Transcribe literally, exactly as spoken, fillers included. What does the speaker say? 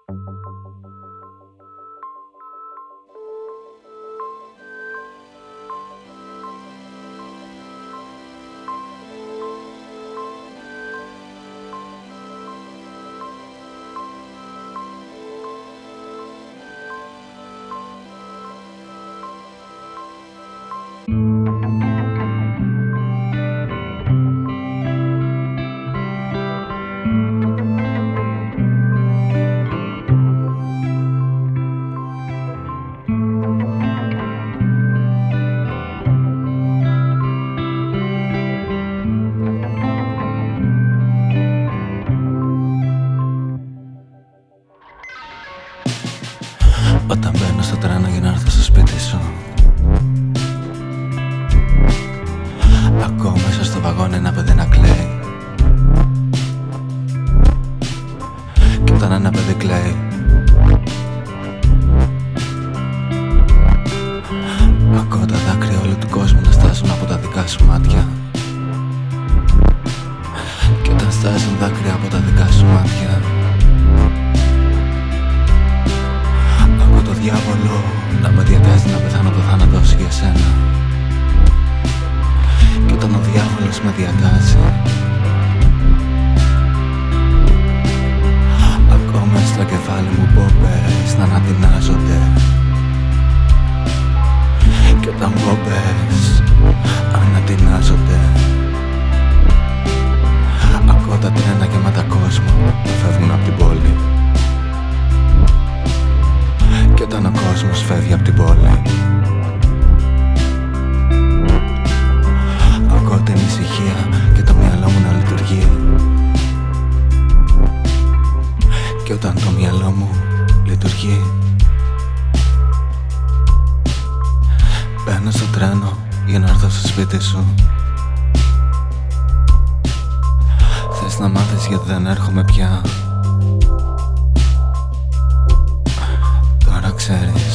Όταν μπαίνω στο τρένο για να έρθω στο σπίτι σου, ακούω μέσα στο βαγόνι ένα παιδί να κλαίει. Κι όταν ένα παιδί κλαίει, ακούω τα δάκρυα όλου του κόσμου να στάσουν από τα δικά σου μάτια. Κι όταν στάζουν δάκρυα από τα δικά σου μάτια, ακούω το διάβολο να με διατάζει να πεθάνω το θάνατο σου για σένα. Κι όταν ο διάβολος με διατάζει, ακούω μες στο κεφάλι μου πόπες να ανατινάζονται. Κι όταν πόπες ανατινάζονται, ακούω τα τρένα γεμάτα κόσμο που φεύγουν απ' την πόλη. Κι όταν ο κόσμος φεύγει απ' την πόλη, ακούω την ησυχία και το μυαλό μου να λειτουργεί. Και όταν το μυαλό μου λειτουργεί, μπαίνω στο τρένο για να έρθω στο σπίτι σου. Θες να μάθεις γιατί δεν έρχομαι πια? Τώρα ξέρεις.